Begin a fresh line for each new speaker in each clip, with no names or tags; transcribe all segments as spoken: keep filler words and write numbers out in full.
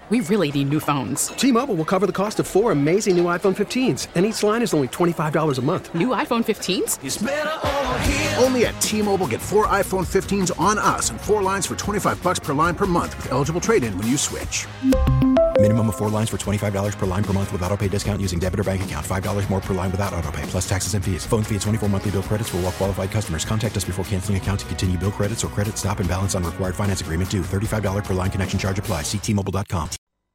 We really need new phones.
T-Mobile will cover the cost of four amazing new iPhone fifteens, and each line is only twenty-five dollars a month.
New iPhone fifteens?
It's better over here.
Only at T-Mobile, get four iPhone fifteens on us and four lines for twenty-five dollars per line per month with eligible trade-in when you switch.
Minimum of four lines for twenty-five dollars per line per month with autopay discount using debit or bank account. five dollars more per line without autopay, plus taxes and fees. Phone fee at twenty-four monthly bill credits for well-qualified customers. Contact us before canceling account to continue bill credits or credit stop and balance on required finance agreement due. thirty-five dollars per line connection charge applies. See T Mobile dot com.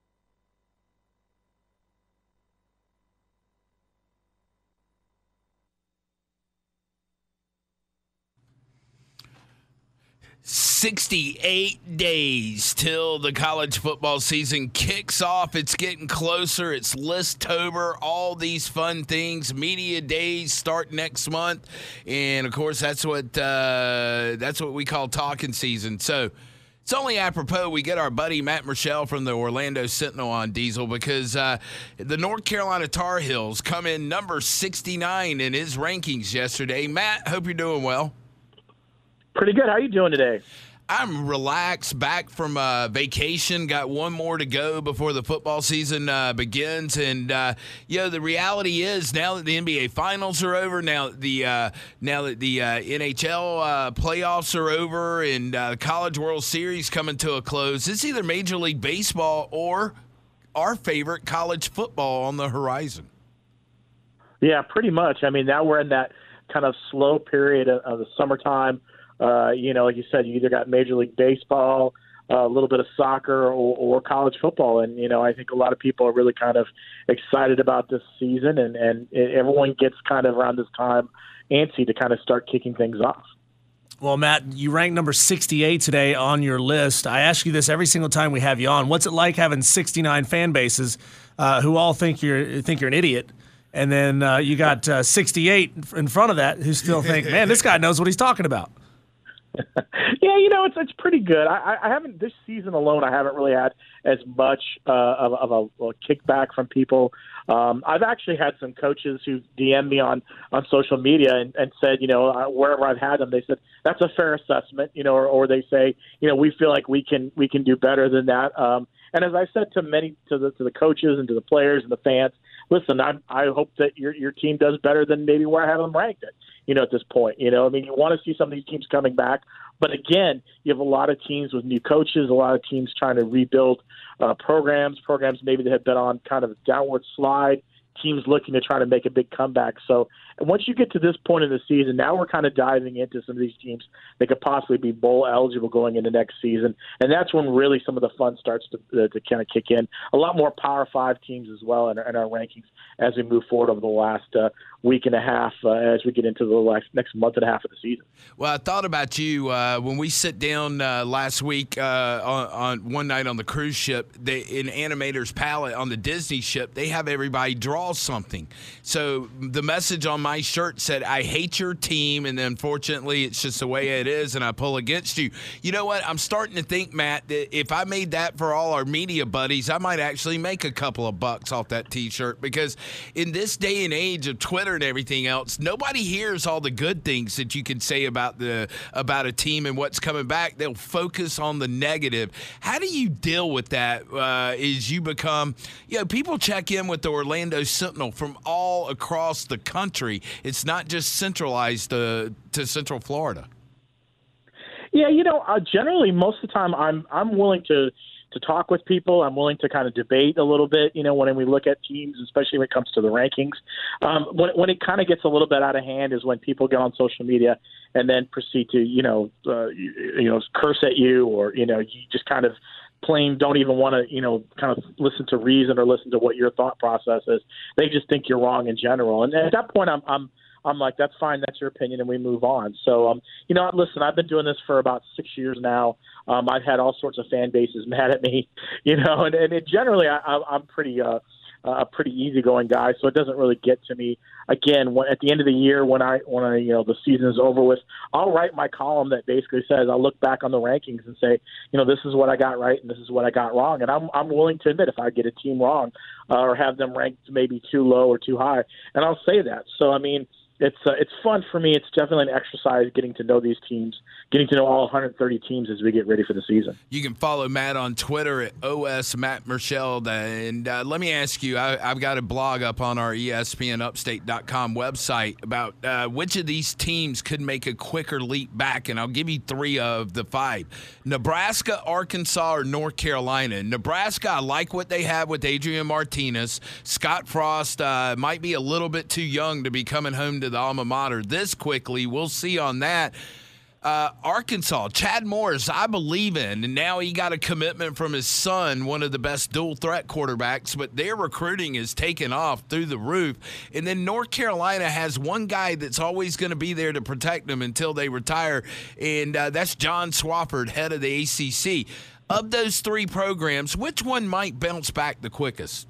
sixty-eight days till the college football season kicks off. It's getting closer. It's List-tober. All these fun things. Media days start next month, and of course, that's what uh, that's what we call talking season. So it's only apropos we get our buddy Matt Murschel from the Orlando Sentinel on, Diesel, because uh, the North Carolina Tar Heels come in number sixty-nine in his rankings yesterday. Matt, hope you're doing well.
Pretty good. How are you doing today?
I'm relaxed, back from uh, vacation. Got one more to go before the football season uh, begins. And, uh, you know, the reality is now that the N B A Finals are over, now that the, uh, now that the uh, N H L uh, playoffs are over and uh, College World Series coming to a close, it's either Major League Baseball or our favorite college football on the horizon.
Yeah, pretty much. I mean, now we're in that kind of slow period of, of the summertime. Uh, you know, like you said, you either got Major League Baseball, uh, a little bit of soccer, or, or college football. And, you know, I think a lot of people are really kind of excited about this season, and, and everyone gets kind of around this time antsy to kind of start kicking things off.
Well, Matt, you ranked number sixty-eight today on your list. I ask you this every single time we have you on. What's it like having sixty-nine fan bases uh, who all think you're think you're an idiot? And then uh, you got uh, sixty-eight in front of that who still think, man, this guy knows what he's talking about.
Yeah, you know, it's it's pretty good. I, I haven't this season alone. I haven't really had as much uh, of, of a, a kickback from people. Um, I've actually had some coaches who D M'd me on, on social media and, and said, you know, uh, wherever I've had them, they said that's a fair assessment, you know, or, or they say, you know, we feel like we can we can do better than that. Um, and as I said to many to the to the coaches and to the players and the fans, listen, I I hope that your your team does better than maybe where I have them ranked at. You know, at this point, you know, I mean, you want to see some of these teams coming back, but again, you have a lot of teams with new coaches, a lot of teams trying to rebuild uh, programs, programs maybe that have been on kind of a downward slide, teams looking to try to make a big comeback. So once you get to this point in the season, now we're kind of diving into some of these teams that could possibly be bowl eligible going into next season, and that's when really some of the fun starts to, uh, to kind of kick in. A lot more Power Five teams as well in our, in our rankings as we move forward over the last uh, week and a half uh, as we get into the last, next month and a half of the season.
Well, I thought about you uh, when we sit down uh, last week uh, on, on one night on the cruise ship. They, in Animator's Palette on the Disney ship, they have everybody draw something. So the message on my shirt said, I hate your team, and unfortunately it's just the way it is, and I pull against you. You know what? I'm starting to think, Matt, that if I made that for all our media buddies, I might actually make a couple of bucks off that T-shirt, because in this day and age of Twitter and everything else, nobody hears all the good things that you can say about the about a team and what's coming back. They'll focus on the negative. How do you deal with that uh, as you become, you know, people check in with the Orlando Sentinel from all across the country. It's not just centralized to, to Central Florida.
Yeah, you know, uh, generally most of the time I'm I'm willing to to talk with people. I'm willing to kind of debate a little bit, you know, when we look at teams, especially when it comes to the rankings. Um, when, when it kind of gets a little bit out of hand is when people get on social media and then proceed to, you know, uh, you, you know, curse at you, or, you know, you just kind of plain don't even want to, you know, kind of listen to reason or listen to what your thought process is. They just think you're wrong in general. And at that point, I'm, I'm, I'm like, that's fine. That's your opinion, and we move on. So, um, you know, listen, I've been doing this for about six years now. Um, I've had all sorts of fan bases mad at me, you know, and, and it generally I, I'm pretty uh, a pretty easygoing guy, so it doesn't really get to me. Again, when, at the end of the year, when I when I you know the season is over with, I'll write my column that basically says I'll look back on the rankings and say, you know, this is what I got right and this is what I got wrong, and I'm I'm willing to admit if I get a team wrong uh, or have them ranked maybe too low or too high, and I'll say that. So I mean. it's uh, it's fun for me. It's definitely an exercise getting to know these teams, getting to know all one hundred thirty teams as we get ready for the season.
You can follow Matt on Twitter at O S Matt Murschel. And uh, let me ask you, I, I've got a blog up on our E S P N upstate dot com website about uh, which of these teams could make a quicker leap back, and I'll give you three of the five. Nebraska, Arkansas, or North Carolina. Nebraska, I like what they have with Adrian Martinez. Scott Frost uh, might be a little bit too young to be coming home to the alma mater this quickly. We'll see on that. Uh, Arkansas, Chad Morris, I believe in, and now he got a commitment from his son, one of the best dual threat quarterbacks, but their recruiting is taken off through the roof. And then North Carolina has one guy that's always going to be there to protect them until they retire, and uh, that's John Swofford, head of the A C C. Of those three programs, which one might bounce back the quickest?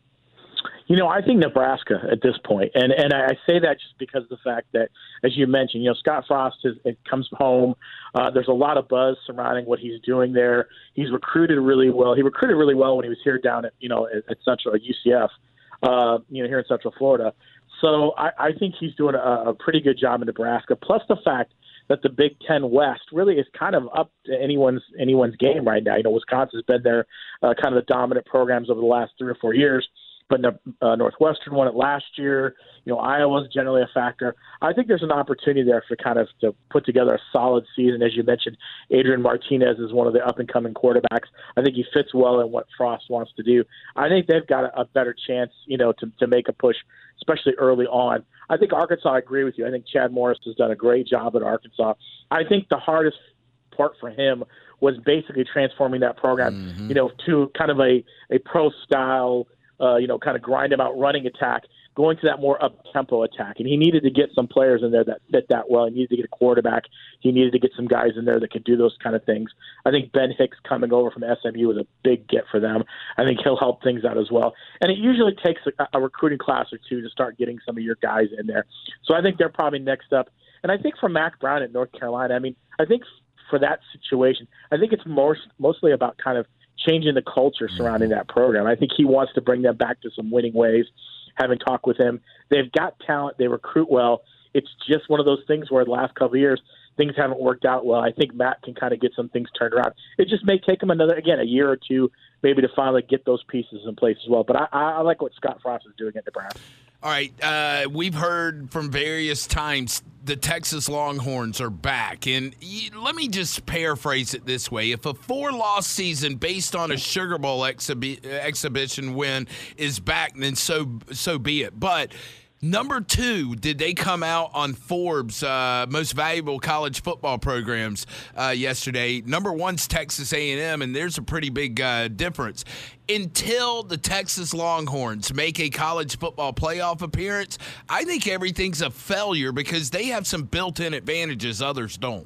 You know, I think Nebraska at this point, and and I say that just because of the fact that, as you mentioned, you know, Scott Frost is, it comes home. Uh, there's a lot of buzz surrounding what he's doing there. He's recruited really well. He recruited really well when he was here down at you know at, at Central at U C F, uh, you know, here in Central Florida. So I, I think he's doing a, a pretty good job in Nebraska. Plus the fact that the Big Ten West really is kind of up to anyone's anyone's game right now. You know, Wisconsin's been there, uh, kind of the dominant programs over the last three or four years. But uh, Northwestern won it last year. You know, Iowa's generally a factor. I think there's an opportunity there for kind of to put together a solid season. As you mentioned, Adrian Martinez is one of the up-and-coming quarterbacks. I think he fits well in what Frost wants to do. I think they've got a, a better chance, you know, to, to make a push, especially early on. I think Arkansas, I agree with you. I think Chad Morris has done a great job at Arkansas. I think the hardest part for him was basically transforming that program, mm-hmm. you know, to kind of a, a pro-style, Uh, you know, kind of grind him out running attack, going to that more up-tempo attack. And he needed to get some players in there that fit that well. He needed to get a quarterback. He needed to get some guys in there that could do those kind of things. I think Ben Hicks coming over from S M U was a big get for them. I think he'll help things out as well. And it usually takes a, a recruiting class or two to start getting some of your guys in there. So I think they're probably next up. And I think for Mack Brown at North Carolina, I mean, I think for that situation, I think it's more, mostly about kind of changing the culture surrounding that program. I think he wants to bring them back to some winning ways. Having talked with him, they've got talent. They recruit well. It's just one of those things where the last couple of years, things haven't worked out well. I think Matt can kind of get some things turned around. It just may take him another, again, a year or two, maybe to finally get those pieces in place as well. But I, I like what Scott Frost is doing at Nebraska.
All right, uh, we've heard from various times the Texas Longhorns are back. And let me just paraphrase it this way. If a four-loss season based on a Sugar Bowl exhibi- exhibition win is back, then so so be it. But number two, did they come out on Forbes' uh, most valuable college football programs uh, yesterday? Number one's Texas A and M, and there's a pretty big uh, difference. Until the Texas Longhorns make a college football playoff appearance, I think everything's a failure because they have some built-in advantages others don't.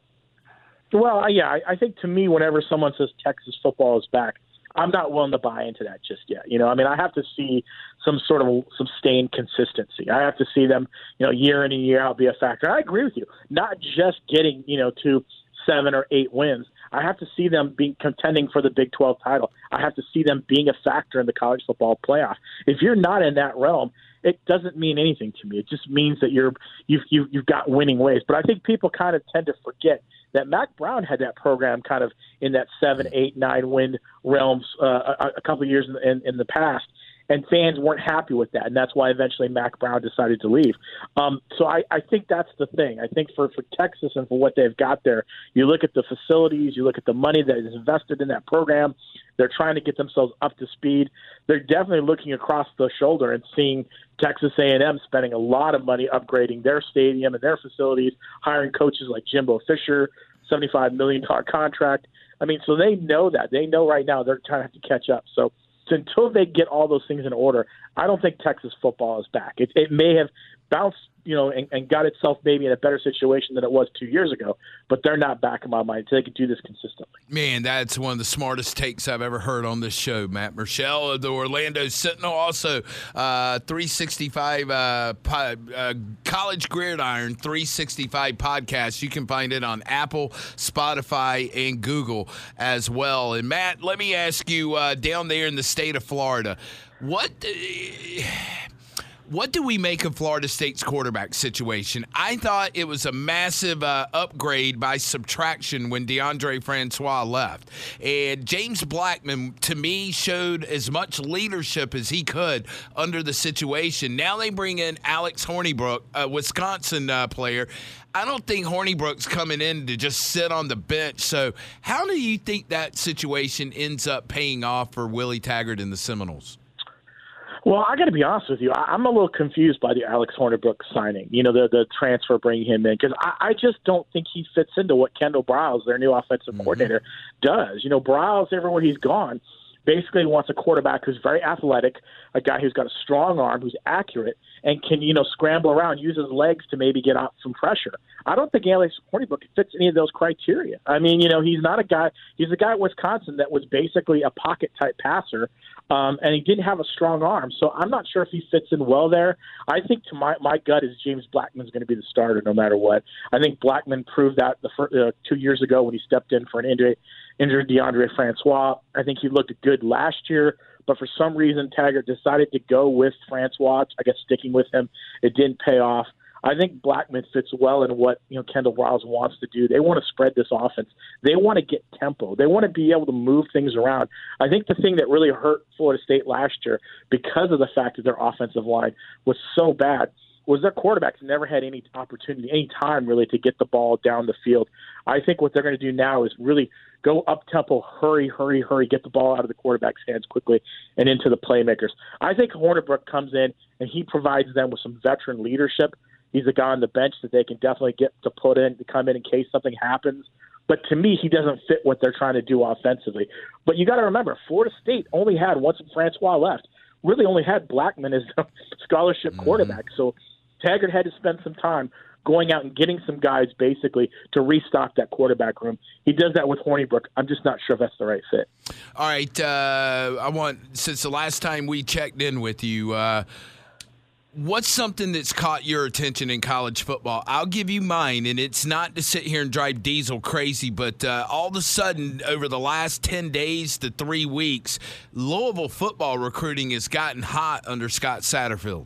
Well, yeah, I, I think to me, whenever someone says Texas football is back, I'm not willing to buy into that just yet. You know, I mean, I have to see some sort of sustained consistency. I have to see them, you know, year in and year out be a factor. I agree with you. Not just getting, you know, to seven or eight wins. I have to see them being contending for the Big twelve title. I have to see them being a factor in the college football playoff. If you're not in that realm, it doesn't mean anything to me. It just means that you're you've you've, you've got winning ways. But I think people kind of tend to forget that Mack Brown had that program kind of in that seven, eight, nine win realms uh, a, a couple of years in, in, in the past, and fans weren't happy with that, and that's why eventually Mack Brown decided to leave. Um, so I, I think that's the thing. I think for, for Texas and for what they've got there, you look at the facilities, you look at the money that is invested in that program, they're trying to get themselves up to speed. They're definitely looking across the shoulder and seeing Texas A and M spending a lot of money upgrading their stadium and their facilities, hiring coaches like Jimbo Fisher, seventy-five million dollars contract. I mean, so they know that. They know right now they're trying to have to catch up. So, so until they get all those things in order, I don't think Texas football is back. It, it may have bounced, you know, and, and got itself maybe in a better situation than it was two years ago, but they're not back in my mind until they can do this consistently.
Man, that's one of the smartest takes I've ever heard on this show, Matt Murschel of the Orlando Sentinel. Also, uh, three sixty-five uh, uh, College Gridiron three sixty-five podcast. You can find it on Apple, Spotify, and Google as well. And, Matt, let me ask you, uh, down there in the state of Florida, what uh, – What do we make of Florida State's quarterback situation? I thought it was a massive uh, upgrade by subtraction when DeAndre Francois left. And James Blackman, to me, showed as much leadership as he could under the situation. Now they bring in Alex Hornibrook, a Wisconsin uh, player. I don't think Hornibrook's coming in to just sit on the bench. So how do you think that situation ends up paying off for Willie Taggart and the Seminoles?
Well, I got to be honest with you. I, I'm a little confused by the Alex Hornibrook signing, you know, the the transfer bringing him in, because I, I just don't think he fits into what Kendall Briles, their new offensive mm-hmm. coordinator, does. You know, Briles, everywhere he's gone, basically wants a quarterback who's very athletic, a guy who's got a strong arm, who's accurate, and can, you know, scramble around, use his legs to maybe get out some pressure. I don't think Alex Hornibrook fits any of those criteria. I mean, you know, he's not a guy – he's a guy at Wisconsin that was basically a pocket-type passer, um, and he didn't have a strong arm. So I'm not sure if he fits in well there. I think to my, my gut is James Blackman's going to be the starter no matter what. I think Blackman proved that the first, uh, two years ago when he stepped in for an injury, injured DeAndre Francois. I think he looked good last year. But for some reason, Taggart decided to go with Francois. I guess sticking with him, it didn't pay off. I think Blackman fits well in what, you know, Kendall Briles wants to do. They want to spread this offense. They want to get tempo. They want to be able to move things around. I think the thing that really hurt Florida State last year, because of the fact that their offensive line was so bad, was their quarterbacks never had any opportunity, any time really to get the ball down the field. I think what they're going to do now is really go up-tempo, hurry, hurry, hurry, get the ball out of the quarterback's hands quickly and into the playmakers. I think Hornibrook comes in and he provides them with some veteran leadership. He's a guy on the bench that they can definitely get to put in, to come in in case something happens. But to me, he doesn't fit what they're trying to do offensively. But you got to remember, Florida State only had, once Francois left, really only had Blackman as a scholarship mm-hmm. quarterback. So Taggart had to spend some time going out and getting some guys basically to restock that quarterback room. He does that with Hornibrook. I'm just not sure if that's the right fit.
All right. Uh, I want, since the last time we checked in with you, uh, what's something that's caught your attention in college football? I'll give you mine, and it's not to sit here and drive Diesel crazy, but uh, all of a sudden, over the last ten days to three weeks, Louisville football recruiting has gotten hot under Scott Satterfield.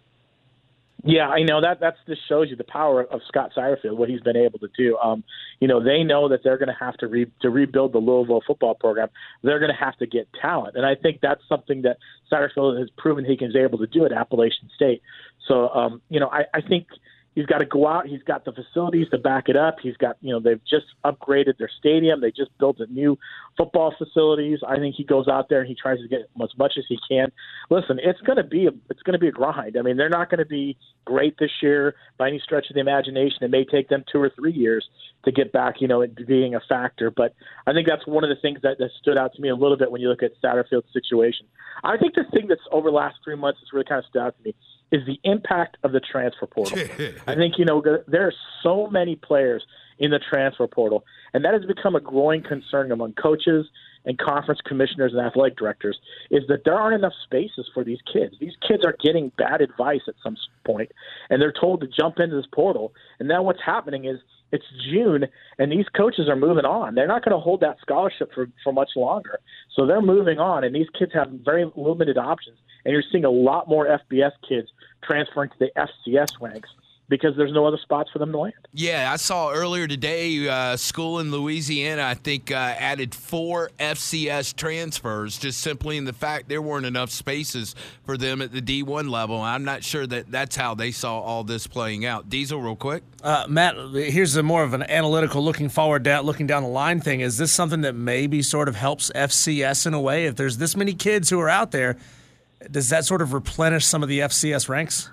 Yeah, I know that. That's just shows you the power of Scott Satterfield, what he's been able to do. Um, you know, they know that they're going to have to re- to rebuild the Louisville football program. They're going to have to get talent, and I think that's something that Satterfield has proven he is able to do at Appalachian State. So, um, you know, I, I think he's got to go out. He's got the facilities to back it up. He's got, you know, they've just upgraded their stadium. They just built a new football facilities. I think he goes out there and he tries to get as much as he can. Listen, it's going to be a, it's going to be a grind. I mean, they're not going to be great this year by any stretch of the imagination. It may take them two or three years to get back, you know, into being a factor. But I think that's one of the things that, that stood out to me a little bit when you look at Satterfield's situation. I think the thing that's over the last three months that's really kind of stood out to me is the impact of the transfer portal. I think, you know, there are so many players in the transfer portal, and that has become a growing concern among coaches and conference commissioners and athletic directors, is that there aren't enough spaces for these kids. These kids are getting bad advice at some point, and they're told to jump into this portal. And now what's happening is it's June, and these coaches are moving on. They're not going to hold that scholarship for, for much longer. So they're moving on, and these kids have very limited options. And you're seeing a lot more F B S kids transferring to the F C S ranks because there's no other spots for them to land.
Yeah, I saw earlier today uh, school in Louisiana, I think, uh, added four F C S transfers just simply in the fact there weren't enough spaces for them at the D one level. I'm not sure that that's how they saw all this playing out. Diesel, real quick.
Uh, Matt, here's a more of an analytical looking forward, down, looking down the line thing. Is this something that maybe sort of helps F C S in a way? If there's this many kids who are out there, does that sort of replenish some of the F C S ranks?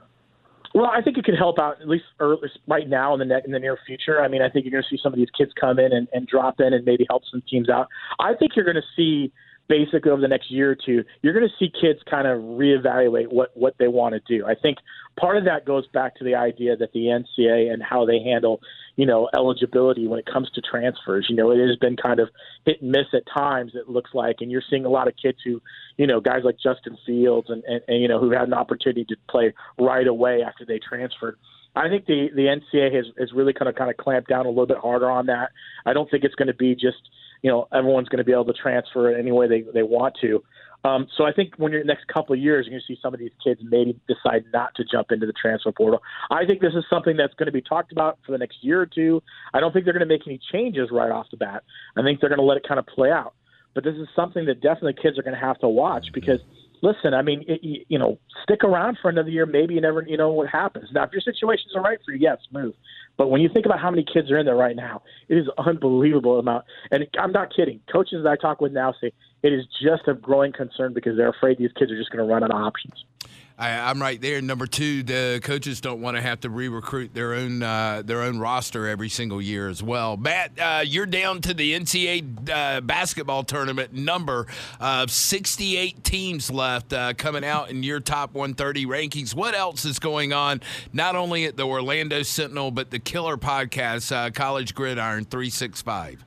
Well, I think it could help out at least early, right now in the ne- in the near future. I mean, I think you're going to see some of these kids come in and, and drop in and maybe help some teams out. I think you're going to see basically over the next year or two, you're going to see kids kind of reevaluate what, what they want to do. I think part of that goes back to the idea that the N C A A and how they handle, you know, eligibility when it comes to transfers. You know, it has been kind of hit and miss at times, it looks like, and you're seeing a lot of kids who, you know, guys like Justin Fields and, and, and you know, who had an opportunity to play right away after they transferred. I think the, the N C A A has, has really kind of kind of clamped down a little bit harder on that. I don't think it's going to be just, you know, everyone's going to be able to transfer any way they, they want to. Um, so I think when you're in the next couple of years, you're going to see some of these kids maybe decide not to jump into the transfer portal. I think this is something that's going to be talked about for the next year or two. I don't think they're going to make any changes right off the bat. I think they're going to let it kind of play out. But this is something that definitely kids are going to have to watch because, listen, I mean, it, you know, stick around for another year. Maybe you never, you know, what happens. Now, if your situations are right for you, yes, move. But when you think about how many kids are in there right now, it is unbelievable amount. And I'm not kidding. Coaches that I talk with now say it is just a growing concern because they're afraid these kids are just going to run out of options.
I, I'm right there. Number two, the coaches don't want to have to re-recruit their own uh, their own roster every single year as well. Matt, uh, you're down to the N C double A uh, basketball tournament number of sixty-eight teams left uh, coming out in your top one thirty rankings. What else is going on, not only at the Orlando Sentinel, but the killer podcast, uh, College Gridiron three sixty-five?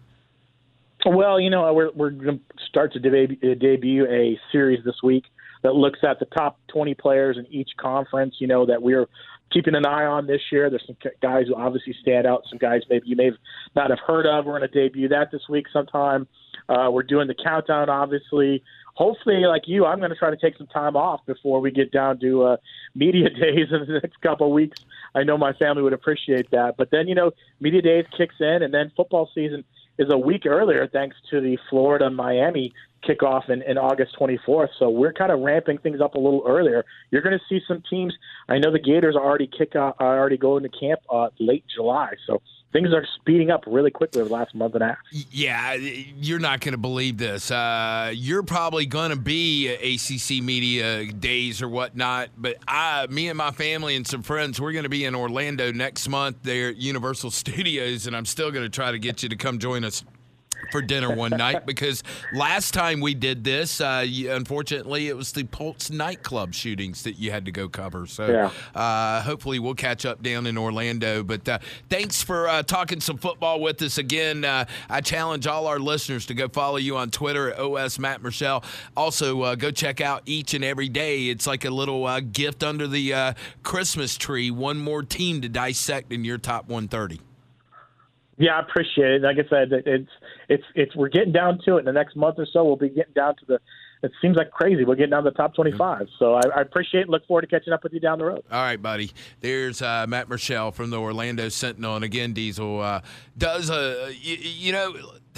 Well, you know, we're, we're going to start to debut, debut a series this week that looks at the top twenty players in each conference, you know, that we're keeping an eye on this year. There's some guys who obviously stand out, some guys maybe you may not have heard of. We're going to debut that this week sometime. Uh, we're doing the countdown, obviously. Hopefully, like you, I'm going to try to take some time off before we get down to uh, media days in the next couple of weeks. I know my family would appreciate that. But then, you know, media days kicks in, and then football season is a week earlier thanks to the Florida-Miami kickoff in, in August twenty-fourth. So we're kind of ramping things up a little earlier. You're going to see some teams. I know the Gators are already kick off, are already going to camp uh, late July. So things are speeding up really quickly over the last month and a half.
Yeah, you're not going to believe this. Uh, you're probably going to be A C C Media Days or whatnot, but I, me and my family and some friends, we're going to be in Orlando next month there at Universal Studios, and I'm still going to try to get you to come join us for dinner one night because last time we did this, uh, unfortunately, it was the Pulse nightclub shootings that you had to go cover. So yeah. uh, hopefully we'll catch up down in Orlando. But uh, thanks for uh, talking some football with us again. Uh, I challenge all our listeners to go follow you on Twitter at O S Matt Murschel. Also, uh, go check out Each and Every Day. It's like a little uh, gift under the uh, Christmas tree. One more team to dissect in your top one thirty.
Yeah, I appreciate it. Like I said, it's it's it's we're getting down to it. In the next month or so, we'll be getting down to the. It seems like crazy. We're getting down to the top twenty-five. So I, I appreciate it. Look forward to catching up with you down the road.
All right, buddy. There's uh, Matt Murschel from the Orlando Sentinel, and again, Diesel uh, does a you, you know.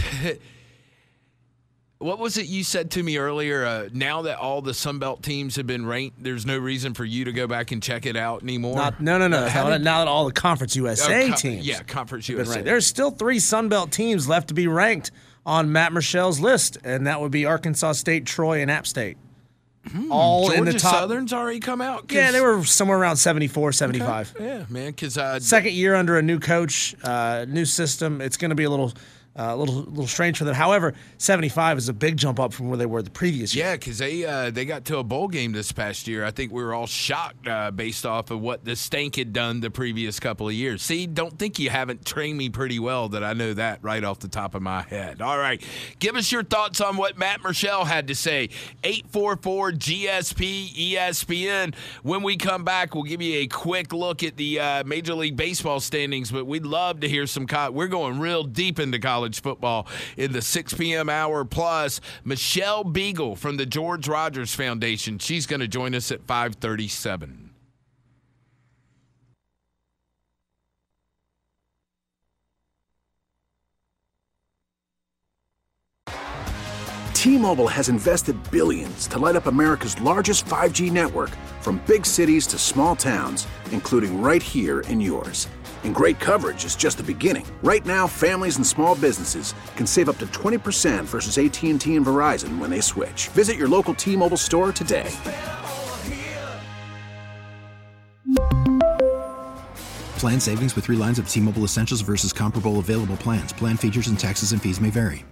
What was it you said to me earlier? Uh, now that all the Sunbelt teams have been ranked, there's no reason for you to go back and check it out anymore?
Not, no, no, no.
Uh,
now,
did,
now that all the Conference U S A
oh, com-
teams.
Yeah, Conference U S A.
Ranked. There's still three Sunbelt teams left to be ranked on Matt Murschel's list, and that would be Arkansas State, Troy, and App State.
Hmm,
all
Georgia
in the top.
Southern's already come out?
Yeah, they were somewhere around seventy-four, seventy-five.
Okay. Yeah, man. Cause, uh,
Second year under a new coach, uh, new system. It's going to be a little – A uh, little, little strange for them. However, seventy-five is a big jump up from where they were the previous year.
Yeah, because they uh, they got to a bowl game this past year. I think we were all shocked uh, based off of what the Stank had done the previous couple of years. See, don't think you haven't trained me pretty well that I know that right off the top of my head. All right, give us your thoughts on what Matt Murschel had to say. eight four four G S P E S P N. When we come back, we'll give you a quick look at the uh, Major League Baseball standings, but we'd love to hear some co- – we're going real deep into college football in the six p.m. hour. Plus, Michelle Beagle from the George Rogers Foundation. She's going to join us at five thirty-seven.
T-Mobile has invested billions to light up America's largest five G network, from big cities to small towns, including right here in yours. And great coverage is just the beginning. Right now, families and small businesses can save up to twenty percent versus A T and T and Verizon when they switch. Visit your local T-Mobile store today.
Plan savings with three lines of T-Mobile Essentials versus comparable available plans. Plan features and taxes and fees may vary.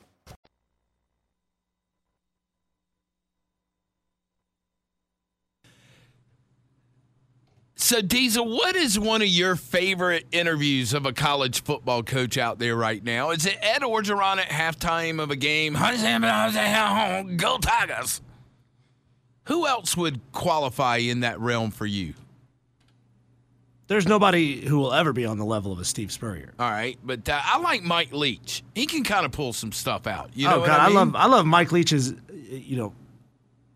So, Diesel, what is one of your favorite interviews of a college football coach out there right now? Is it Ed Orgeron at halftime of a game? Go Tigers! Who else would qualify in that realm for you?
There's nobody who will ever be on the level of a Steve Spurrier.
All right, but uh, I like Mike Leach. He can kind of pull some stuff out. You know
oh
what
God,
I mean?
I love I love Mike Leach's, you know,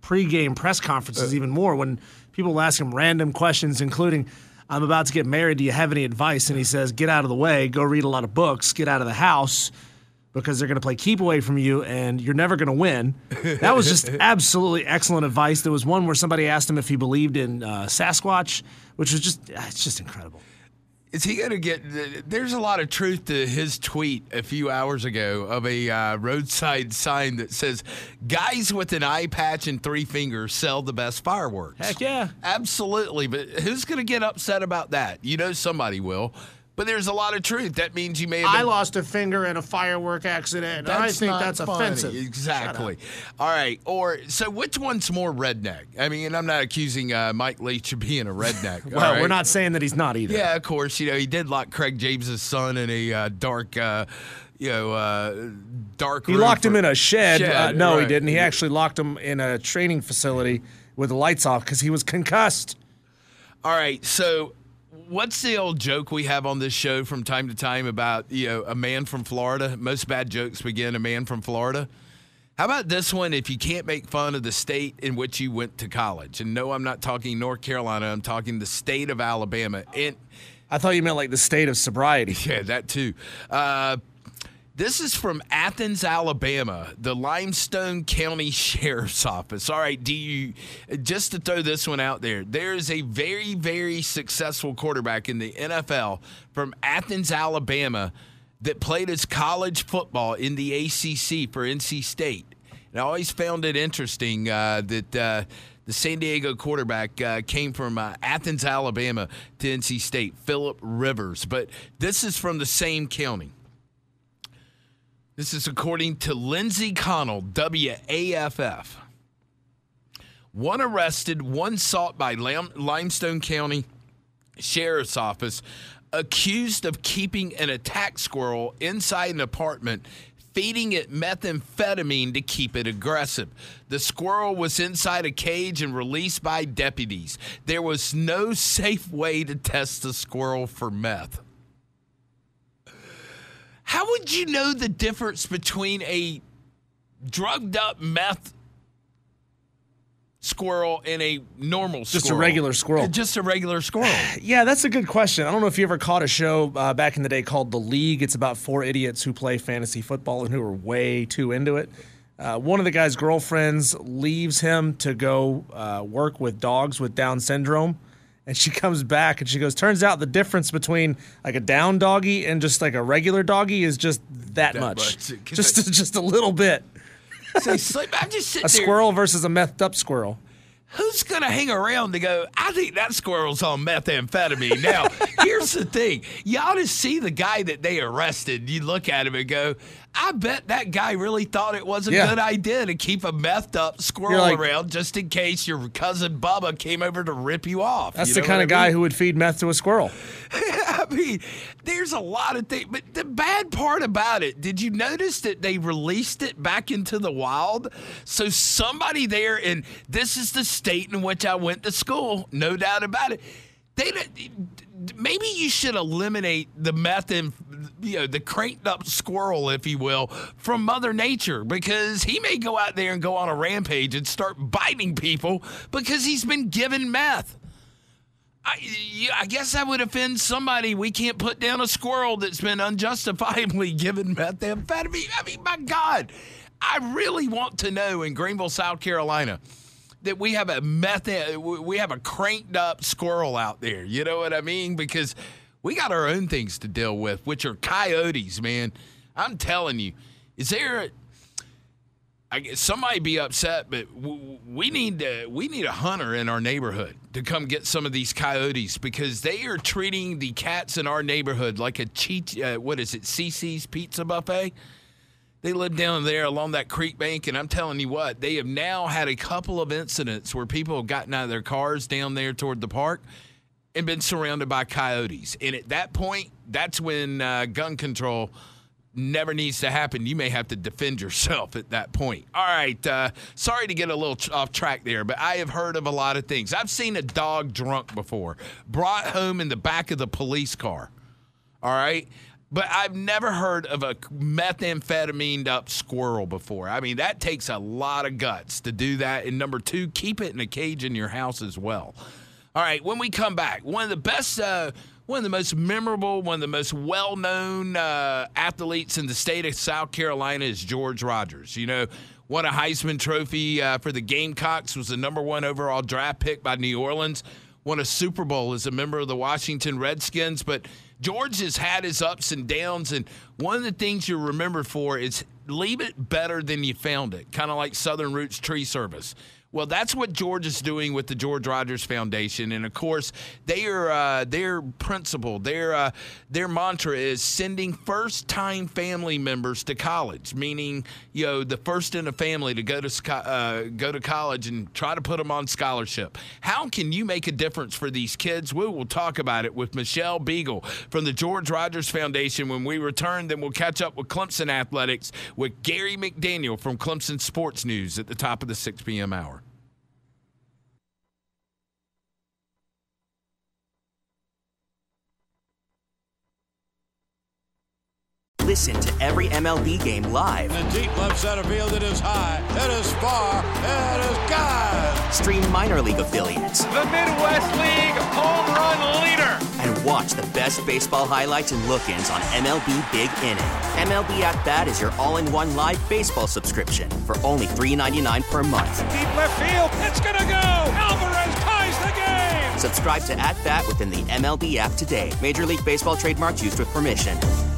pregame press conferences even more when people will ask him random questions, including, I'm about to get married, do you have any advice? And he says, get out of the way, go read a lot of books, get out of the house, because they're going to play keep away from you, and you're never going to win. That was just absolutely excellent advice. There was one where somebody asked him if he believed in uh, Sasquatch, which was just, it's just incredible.
Is he going to get – there's a lot of truth to his tweet a few hours ago of a uh, roadside sign that says, guys with an eye patch and three fingers sell the best fireworks.
Heck yeah.
Absolutely. But who's going to get upset about that? You know somebody will. But there's a lot of truth. That means you may have been,
I lost a finger in a firework accident.
That's
I think
not
that's
funny.
offensive.
Exactly. All right. Or so which one's more redneck? I mean, and I'm not accusing uh, Mike Leach of being a redneck.
Well,
all right?
we're not saying that he's not either.
Yeah, of course. You know, he did lock Craig James's son in a uh, dark, uh, you know, uh, dark
He
room
locked
for-
him in a shed.
shed,
uh, no,
right.
he didn't. He actually locked him in a training facility with the lights off because he was concussed.
All right. So what's the old joke we have on this show from time to time about, you know, a man from Florida? Most bad jokes begin, a man from Florida. How about this one, if you can't make fun of the state in which you went to college? And no, I'm not talking North Carolina. I'm talking the state of Alabama. And
I thought you meant like the state of sobriety.
yeah, that too. Uh, this is from Athens, Alabama, the Limestone County Sheriff's Office. All right, do you just to throw this one out there, there is a very, very successful quarterback in the N F L from Athens, Alabama, that played his college football in the A C C for N C State. And I always found it interesting uh, that uh, the San Diego quarterback uh, came from uh, Athens, Alabama to N C State, Phillip Rivers. But this is from the same county. This is according to Lindsey Connell, W A F F. One arrested, one sought by Lim- Limestone County Sheriff's Office, accused of keeping an attack squirrel inside an apartment, feeding it methamphetamine to keep it aggressive. The squirrel was inside a cage and released by deputies. There was no safe way to test the squirrel for meth. How would you know the difference between a drugged up meth squirrel and a normal squirrel?
Just a regular squirrel.
Just a regular squirrel.
Yeah, that's a good question. I don't know if you ever caught a show uh, back in the day called The League. It's about four idiots who play fantasy football and who are way too into it. Uh, one of the guy's girlfriends leaves him to go uh, work with dogs with Down syndrome. And she comes back and she goes, turns out the difference between like a down doggy and just like a regular doggy is just that,
That
much.
much.
Just, just a little bit.
So sleep, I'm just sitting
A
there.
squirrel versus a methed up squirrel.
Who's going to hang around to go, I think that squirrel's on methamphetamine. Now, here's the thing. You ought to see the guy that they arrested. You look at him and go, I bet that guy really thought it was a
Yeah.
good idea to keep a methed up squirrel
You're like-
around just in case your cousin Bubba came over to rip you off.
That's
You
the
know
kind
what
of
I
guy
mean?
who would feed meth to a squirrel.
I mean, there's a lot of things. But the bad part about it, did you notice that they released it back into the wild? So somebody there, and this is the state in which I went to school, no doubt about it. They maybe you should eliminate the meth and, you know, the cranked up squirrel, if you will, from Mother Nature, because he may go out there and go on a rampage and start biting people because he's been given meth. I, yeah, I guess that would offend somebody. We can't put down a squirrel that's been unjustifiably given methamphetamine. I mean, my God, I really want to know in Greenville, South Carolina, that we have a meth, we have a cranked up squirrel out there. You know what I mean? Because we got our own things to deal with, which are coyotes, man. I'm telling you, is there a, I guess somebody be upset, but we need to, we need a hunter in our neighborhood to come get some of these coyotes because they are treating the cats in our neighborhood like a cheat. Uh, what is it, Cece's Pizza Buffet? They live down there along that creek bank, and I'm telling you what, they have now had a couple of incidents where people have gotten out of their cars down there toward the park and been surrounded by coyotes. And at that point, that's when uh, gun control never needs to happen. You may have to defend yourself at that point. All right. Uh, sorry to get a little tr- off track there, but I have heard of a lot of things. I've seen a dog drunk before, brought home in the back of the police car. All right. But I've never heard of a methamphetamine up squirrel before. I mean, that takes a lot of guts to do that. And number two, keep it in a cage in your house as well. All right, when we come back, one of the best, uh, one of the most memorable, one of the most well-known uh, athletes in the state of South Carolina is George Rogers. You know, won a Heisman Trophy uh, for the Gamecocks, was the number one overall draft pick by New Orleans, won a Super Bowl as a member of the Washington Redskins. But George has had his ups and downs, and one of the things you're remembered for is leave it better than you found it, kind of like Southern Roots Tree Service. Well, that's what George is doing with the George Rogers Foundation, and of course, they are uh, their principle, their uh, their mantra is sending first-time family members to college, meaning you know the first in a family to go to uh, go to college and try to put them on scholarship. How can you make a difference for these kids? We will talk about it with Michelle Beagle from the George Rogers Foundation when we return. Then we'll catch up with Clemson Athletics with Gary McDaniel from Clemson Sports News at the top of the six p.m. hour.
Listen to every M L B game live.
In the deep left center field, it is high, it is far, it is gone.
Stream minor league affiliates.
The Midwest League home run leader.
And watch the best baseball highlights and look-ins on M L B Big Inning. M L B At Bat is your all-in-one live baseball subscription for only three dollars and ninety-nine cents per month.
Deep left field, it's gonna go. Alvarez ties the game.
Subscribe to At Bat within the M L B app today. Major League Baseball trademarks used with permission.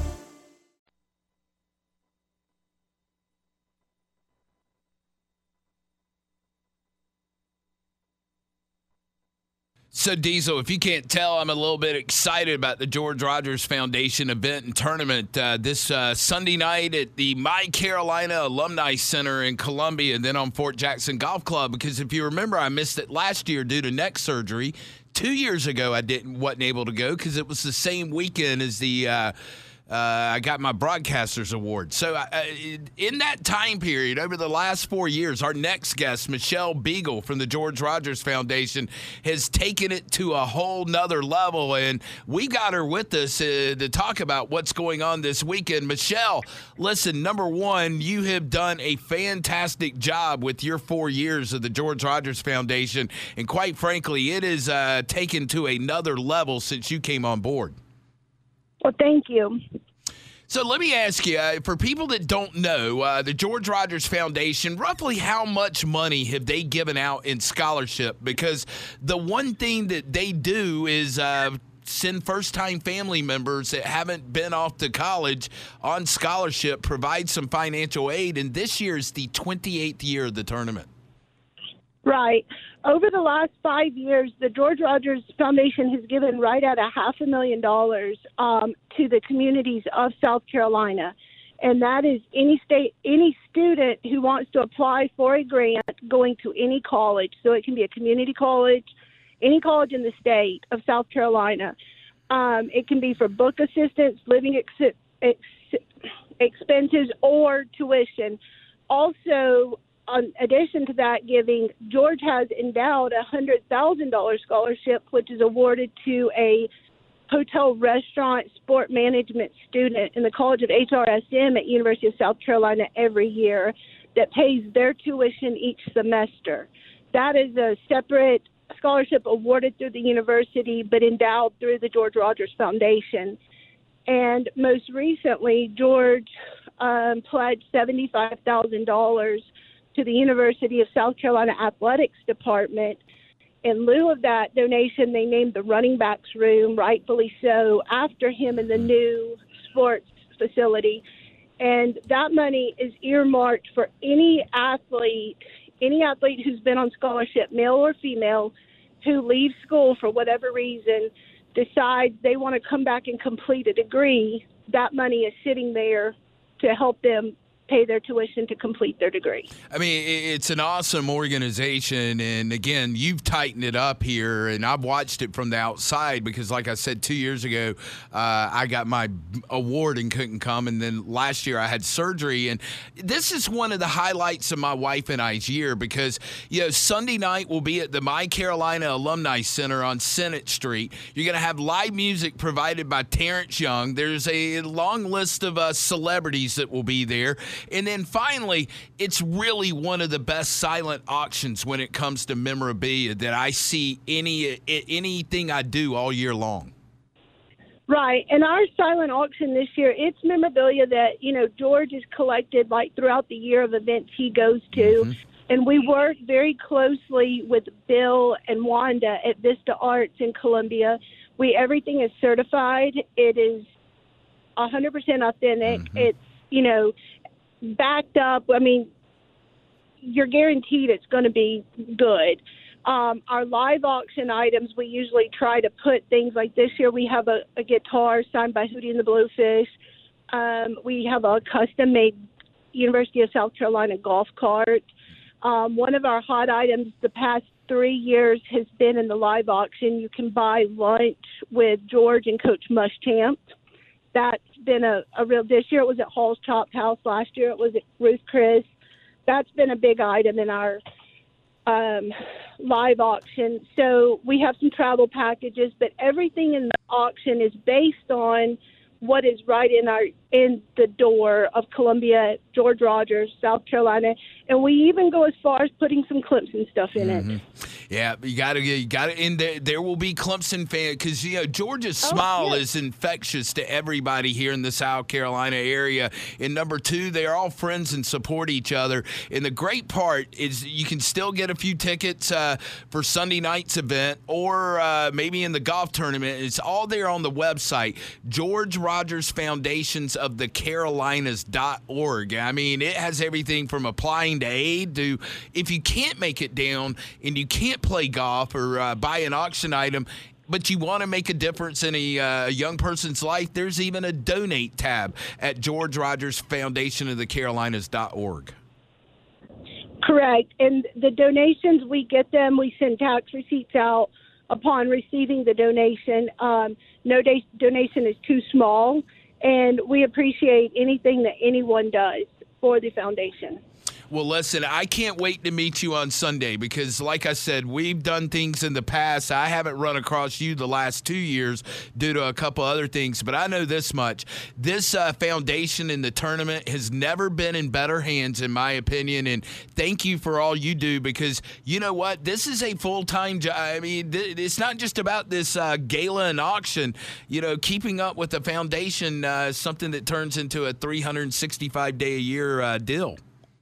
So, Diesel, if you can't tell, I'm a little bit excited about the George Rogers Foundation event and tournament uh, this uh, Sunday night at the My Carolina Alumni Center in Columbia and then on Fort Jackson Golf Club. Because if you remember, I missed it last year due to neck surgery. Two years ago, I didn't wasn't able to go because it was the same weekend as the uh, Uh, I got my Broadcasters Award. So uh, in that time period, over the last four years, our next guest, Michelle Beagle from the George Rogers Foundation, has taken it to a whole nother level. And we got her with us uh, to talk about what's going on this weekend. Michelle, listen, number one, you have done a fantastic job with your four years of the George Rogers Foundation. And quite frankly, it is uh, taken to another level since you came on board.
Well, thank you.
So let me ask you, uh, for people that don't know, uh, the George Rogers Foundation, roughly how much money have they given out in scholarship? Because the one thing that they do is uh, send first-time family members that haven't been off to college on scholarship, provide some financial aid, and this year is the twenty-eighth year of the tournament.
Right. Over the last five years, the George Rogers Foundation has given right at a half a million dollars um, to the communities of South Carolina. And that is any state, any student who wants to apply for a grant going to any college. So it can be a community college, any college in the state of South Carolina. Um, it can be for book assistance, living ex- ex- expenses, or tuition. Also, in addition to that giving, George has endowed a one hundred thousand dollars scholarship, which is awarded to a hotel restaurant sport management student in the College of H R S M at University of South Carolina every year that pays their tuition each semester. That is a separate scholarship awarded through the university but endowed through the George Rogers Foundation. And most recently, George um, pledged seventy-five thousand dollars to the University of South Carolina Athletics Department. In lieu of that donation, they named the running backs room, rightfully so, after him in the new sports facility. And that money is earmarked for any athlete, any athlete who's been on scholarship, male or female, who leaves school for whatever reason, decides they want to come back and complete a degree. That money is sitting there to help them pay their tuition to complete their degree.
I mean, it's an awesome organization, and again, you've tightened it up here, and I've watched it from the outside because, like I said, two years ago, uh, I got my award and couldn't come, and then last year I had surgery, and this is one of the highlights of my wife and I's year because, you know, Sunday night we'll be at the My Carolina Alumni Center on Senate Street. You're going to have live music provided by Terrence Young. There's a long list of uh, celebrities that will be there. And then finally, it's really one of the best silent auctions when it comes to memorabilia that I see any anything I do all year long.
Right. And our silent auction this year, it's memorabilia that, you know, George has collected like throughout the year of events he goes to. Mm-hmm. And we work very closely with Bill and Wanda at Vista Arts in Columbia. We everything is certified. It is one hundred percent authentic. Mm-hmm. It's, you know, backed up. I mean, you're guaranteed it's going to be good. Um, our live auction items, we usually try to put things like this year. We have a, a guitar signed by Hootie and the Blowfish. Um, we have a custom-made University of South Carolina golf cart. Um, one of our hot items the past three years has been in the live auction. You can buy lunch with George and Coach Muschamp. That's been a, a real, this year it was at Hall's Chop House. Last year it was at Ruth Chris. That's been a big item in our um, live auction. So we have some travel packages, but everything in the auction is based on what is right in our in the door of Columbia, George Rogers, South Carolina, and we even go as far as putting some Clemson stuff in mm-hmm. it.
Yeah, you got to, you got to, and there, there will be Clemson fans because you know George's smile oh, yes. is infectious to everybody here in the South Carolina area. And number two, they are all friends and support each other. And the great part is you can still get a few tickets uh, for Sunday night's event or uh, maybe in the golf tournament. It's all there on the website, George Rogers Foundations of the Carolinas dot org. I mean, it has everything from applying to aid to if you can't make it down and you can't play golf or uh, buy an auction item, but you want to make a difference in a uh, young person's life, there's even a donate tab at George Rogers Foundation of the Carolinas dot org.
Correct. And the donations, we get them, we send tax receipts out upon receiving the donation. Um, no da- donation is too small. And we appreciate anything that anyone does for the foundation.
Well, listen, I can't wait to meet you on Sunday because, like I said, we've done things in the past. I haven't run across you the last two years due to a couple other things, but I know this much. This uh, foundation in the tournament has never been in better hands, in my opinion, and thank you for all you do because, you know what, this is a full-time job. I mean, th- it's not just about this uh, gala and auction. You know, keeping up with the foundation uh, is something that turns into a three hundred sixty-five day a year uh, deal.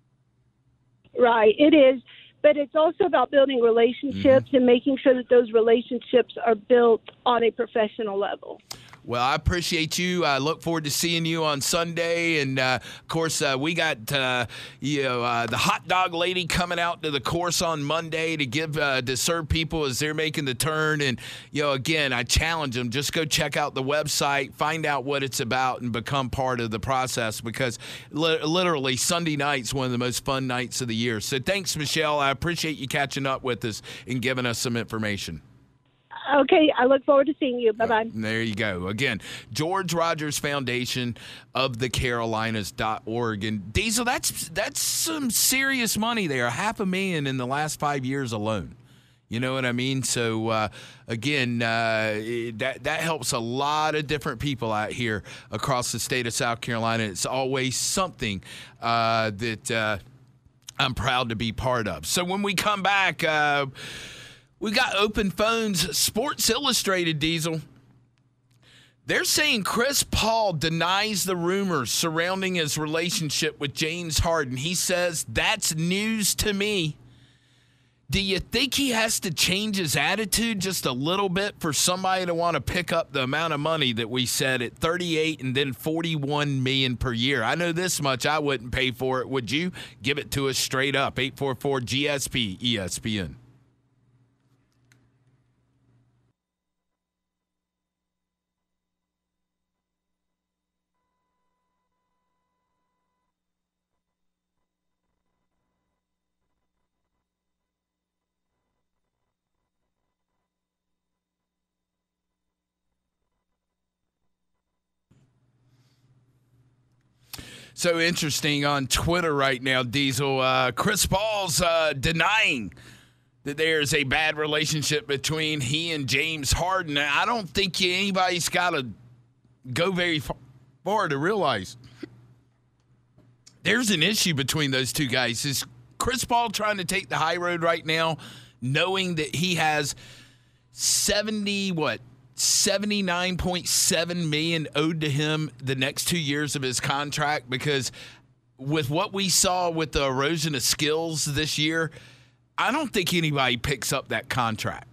Right, it is, but it's also about building relationships mm-hmm. and making sure that those relationships are built on a professional level.
Well, I appreciate you. I look forward to seeing you on Sunday. And, uh, of course, uh, we got uh, you know uh, the hot dog lady coming out to the course on Monday to give uh, to serve people as they're making the turn. And, you know, again, I challenge them. Just go check out the website, find out what it's about, and become part of the process because li- literally Sunday night's one of the most fun nights of the year. So thanks, Michelle. I appreciate you catching up with us and giving us some information.
Okay, I look forward to seeing you. Bye-bye.
There you go. Again, George Rogers Foundation of the Carolinas dot org. And Diesel, that's that's some serious money there, half a million in the last five years alone. You know what I mean? So, uh, again, uh, that, that helps a lot of different people out here across the state of South Carolina. It's always something uh, that uh, I'm proud to be part of. So when we come back, uh, we got open phones. Sports Illustrated, Diesel. They're saying Chris Paul denies the rumors surrounding his relationship with James Harden. He says, that's news to me. Do you think he has to change his attitude just a little bit for somebody to want to pick up the amount of money that we said at thirty-eight and then forty-one million per year? I know this much. I wouldn't pay for it. Would you? Give it to us straight up. eight four four G S P E S P N. So interesting on Twitter right now, Diesel. Uh, Chris Paul's uh, denying that there's a bad relationship between he and James Harden. I don't think anybody's got to go very far to realize there's an issue between those two guys. Is Chris Paul trying to take the high road right now, knowing that he has seventy what seventy-nine point seven million dollars owed to him the next two years of his contract? Because with what we saw with the erosion of skills this year, I don't think anybody picks up that contract,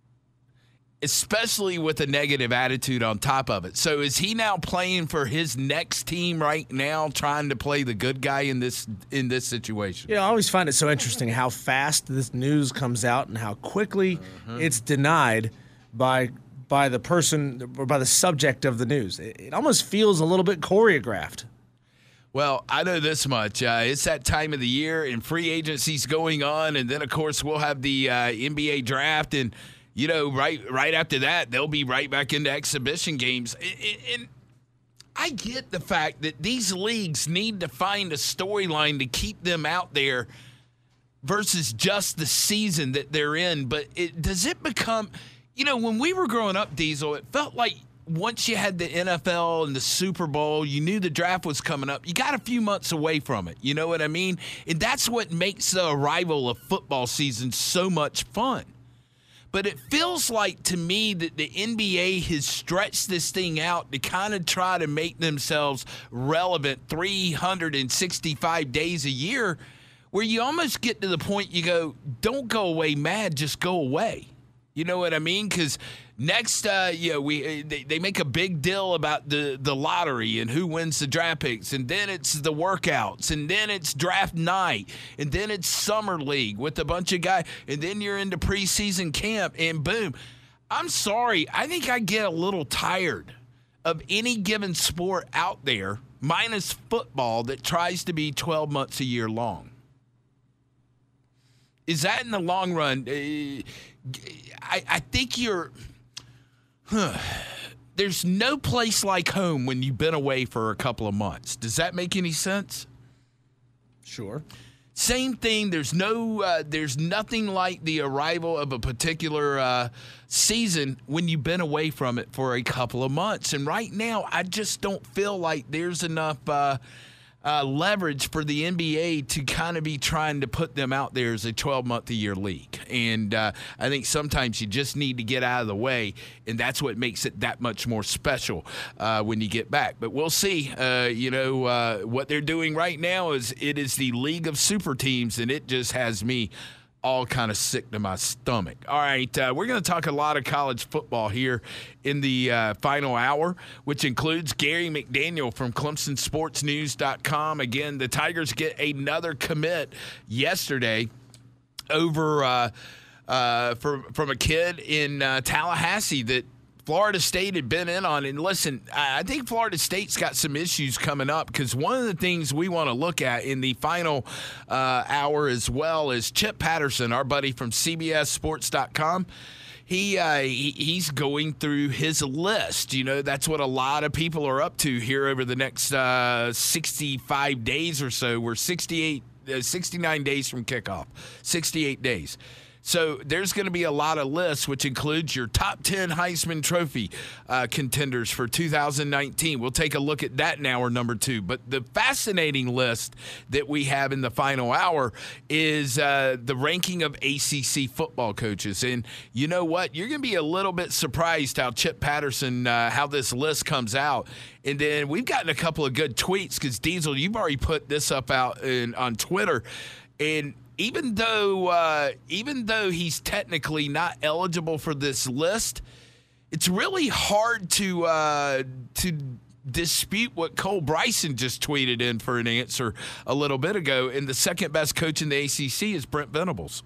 especially with a negative attitude on top of it. So is he now playing for his next team right now, trying to play the good guy in this in this situation?
Yeah, I always find it so interesting how fast this news comes out and how quickly uh-huh. it's denied by by the person or by the subject of the news. It, it almost feels a little bit choreographed.
Well, I know this much. Uh, it's that time of the year, and free agency's going on, and then, of course, we'll have the uh, N B A draft, and, you know, right right after that, they'll be right back into exhibition games. And, and I get the fact that these leagues need to find a storyline to keep them out there versus just the season that they're in, but it, does it become – you know, when we were growing up, Diesel, it felt like once you had the N F L and the Super Bowl, you knew the draft was coming up. You got a few months away from it. You know what I mean? And that's what makes the arrival of football season so much fun. But it feels like to me that the N B A has stretched this thing out to kind of try to make themselves relevant three hundred sixty-five days a year, where you almost get to the point you go, don't go away mad, just go away. You know what I mean? Because next, uh, you know, we they, they make a big deal about the, the lottery and who wins the draft picks, and then it's the workouts, and then it's draft night, and then it's summer league with a bunch of guys, and then you're into preseason camp, and boom. I'm sorry, I think I get a little tired of any given sport out there, minus football, that tries to be twelve months a year long. Is that in the long run? Uh, I, I think you're huh, – there's no place like home when you've been away for a couple of months. Does that make any sense?
Sure.
Same thing. There's no uh, – there's nothing like the arrival of a particular uh, season when you've been away from it for a couple of months. And right now, I just don't feel like there's enough uh, – Uh, leverage for the N B A to kind of be trying to put them out there as a twelve-month-a-year league. And uh, I think sometimes you just need to get out of the way, and that's what makes it that much more special uh, when you get back. But we'll see. Uh, you know, uh, what they're doing right now is it is the League of Super Teams, and it just has me all kind of sick to my stomach. All right, uh, we're going to talk a lot of college football here in the uh, final hour, which includes Gary McDaniel from Clemson Sports News dot com. Again, the Tigers get another commit yesterday over uh, uh, from, from a kid in uh, Tallahassee that Florida State had been in on. And listen, I think Florida State's got some issues coming up, because one of the things we want to look at in the final uh, hour as well is Chip Patterson, our buddy from C B S Sports dot com. He, uh, he he's going through his list. You know, that's what a lot of people are up to here over the next uh, sixty-five days or so. We're sixty-eight, uh, sixty-nine days from kickoff, sixty-eight days. So there's going to be a lot of lists, which includes your top ten Heisman Trophy uh, contenders for two thousand nineteen. We'll take a look at that in hour number two. But the fascinating list that we have in the final hour is uh, the ranking of A C C football coaches. And you know what? You're going to be a little bit surprised how Chip Patterson, uh, how this list comes out. And then we've gotten a couple of good tweets, because, Diesel, you've already put this up out in, on Twitter. And Even though uh, even though he's technically not eligible for this list, it's really hard to uh, to dispute what Cole Bryson just tweeted in for an answer a little bit ago. And the second best coach in the A C C is Brent Venables,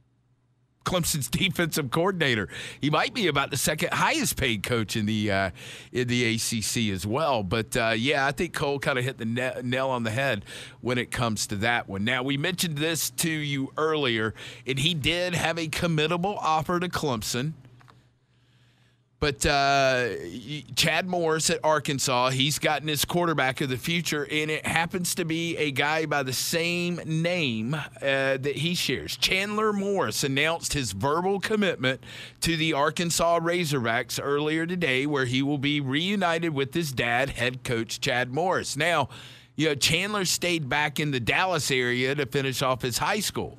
Clemson's defensive coordinator. He might be about the second highest paid coach in the uh, in the A C C as well. But, uh, yeah, I think Cole kind of hit the ne- nail on the head when it comes to that one. Now, we mentioned this to you earlier, and he did have a committable offer to Clemson. But uh, Chad Morris at Arkansas, he's gotten his quarterback of the future, and it happens to be a guy by the same name uh, that he shares. Chandler Morris announced his verbal commitment to the Arkansas Razorbacks earlier today, where he will be reunited with his dad, head coach Chad Morris. Now, you know, Chandler stayed back in the Dallas area to finish off his high school.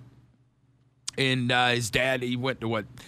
And uh, his dad, he went to what –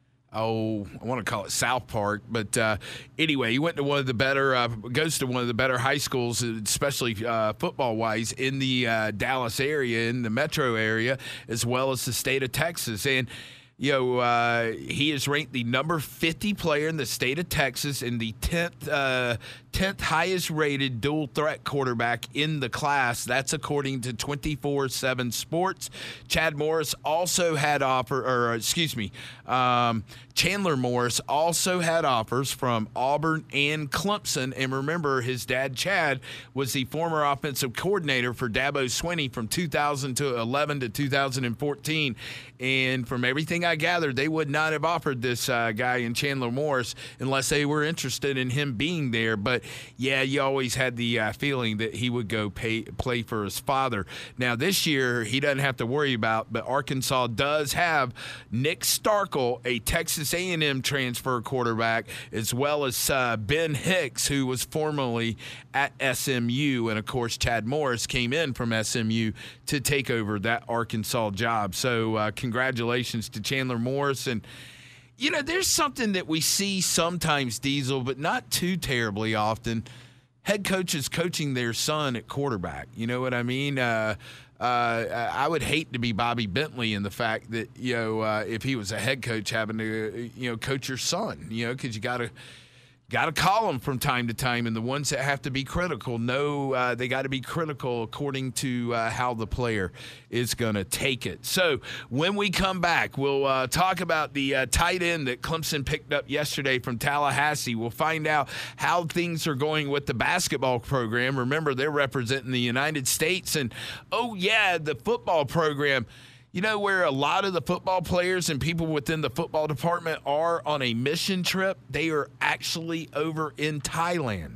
Oh, I want to call it South Park, but uh, anyway, he went to one of the better, uh, goes to one of the better high schools, especially uh, football-wise, in the uh, Dallas area, in the metro area, as well as the state of Texas. And, you know, uh, he is ranked the number fifty player in the state of Texas and the tenth, uh, tenth highest rated dual threat quarterback in the class. That's according to twenty-four seven Sports. Chad Morris also had offer, or excuse me, um, Chandler Morris also had offers from Auburn and Clemson. And remember, his dad, Chad, was the former offensive coordinator for Dabo Swinney from two thousand eleven to two thousand fourteen. And from everything I gathered, they would not have offered this uh, guy in Chandler Morris unless they were interested in him being there. But, yeah, you always had the uh, feeling that he would go pay, play for his father. Now, this year, he doesn't have to worry about, but Arkansas does have Nick Starkel, a Texas A and M transfer quarterback, as well as uh, Ben Hicks, who was formerly at S M U. And, of course, Chad Morris came in from S M U to take over that Arkansas job. So, uh, congratulations to Chandler Morris. And, you know, there's something that we see sometimes, Diesel, but not too terribly often. Head coaches coaching their son at quarterback. You know what I mean? Uh, uh, I would hate to be Bobby Bentley in the fact that, you know, uh, if he was a head coach having to, you know, coach your son, you know, because you got to. Got to call them from time to time, and the ones that have to be critical, no, uh, they got to be critical according to uh, how the player is going to take it. So when we come back, we'll uh, talk about the uh, tight end that Clemson picked up yesterday from Tallahassee. We'll find out how things are going with the basketball program. Remember, they're representing the United States, and, oh, yeah, the football program. You know where a lot of the football players and people within the football department are on a mission trip? They are actually over in Thailand.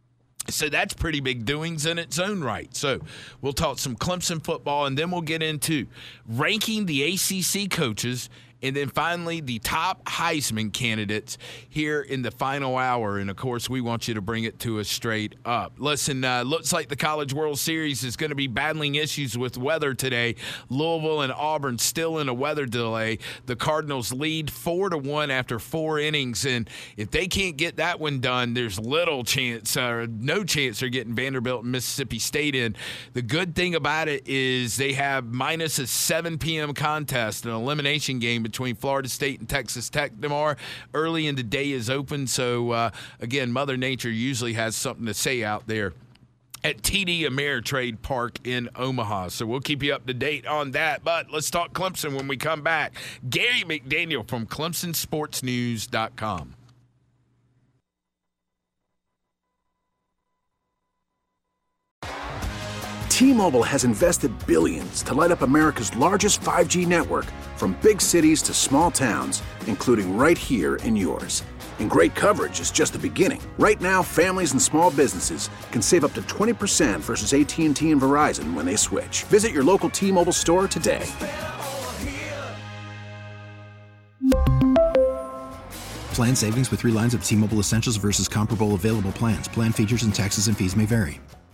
So that's pretty big doings in its own right. So we'll talk some Clemson football, and then we'll get into ranking the A C C coaches, and then finally the top Heisman candidates here in the final hour. And, of course, we want you to bring it to us straight up. Listen, uh, looks like the College World Series is going to be battling issues with weather today. Louisville and Auburn still in a weather delay. The Cardinals lead four to one after four innings. And if they can't get that one done, there's little chance or uh, no chance they're getting Vanderbilt and Mississippi State in. The good thing about it is they have minus a seven p.m. contest, an elimination game between Florida State and Texas Tech tomorrow. Early in the day is open, so uh, again, Mother Nature usually has something to say out there at T D Ameritrade Park in Omaha. So we'll keep you up to date on that. But let's talk Clemson when we come back. Gary McDaniel from Clemson Sports News dot com.
T-Mobile has invested billions to light up America's largest five G network, from big cities to small towns, including right here in yours. And great coverage is just the beginning. Right now, families and small businesses can save up to twenty percent versus A T and T and Verizon when they switch. Visit your local T-Mobile store today.
Plan savings with three lines of T-Mobile Essentials versus comparable available plans. Plan features and taxes and fees may vary.